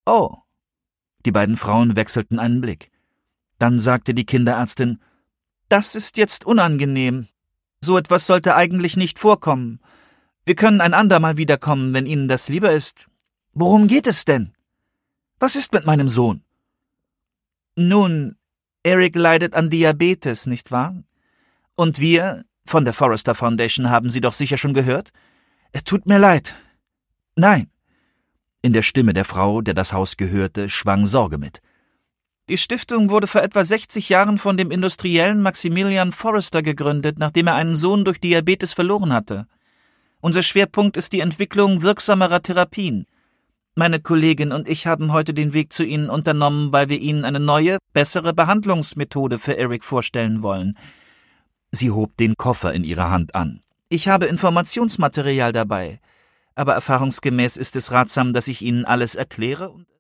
Oh. Die beiden Frauen wechselten einen Blick. Dann sagte die Kinderärztin: »Das ist jetzt unangenehm. So etwas sollte eigentlich nicht vorkommen. Wir können ein andermal wiederkommen, wenn Ihnen das lieber ist. Worum geht es denn? Was ist mit meinem Sohn?« »Nun, Eric leidet an Diabetes, nicht wahr? Und wir, von der Forrester Foundation, haben Sie doch sicher schon gehört? Tut mir leid. Nein.« In der Stimme der Frau, der das Haus gehörte, schwang Sorge mit. »Die Stiftung wurde vor etwa 60 Jahren von dem Industriellen Maximilian Forrester gegründet, nachdem er einen Sohn durch Diabetes verloren hatte. Unser Schwerpunkt ist die Entwicklung wirksamerer Therapien. Meine Kollegin und ich haben heute den Weg zu Ihnen unternommen, weil wir Ihnen eine neue, bessere Behandlungsmethode für Eric vorstellen wollen.« Sie hob den Koffer in ihrer Hand an. »Ich habe Informationsmaterial dabei, aber erfahrungsgemäß ist es ratsam, dass ich Ihnen alles erkläre und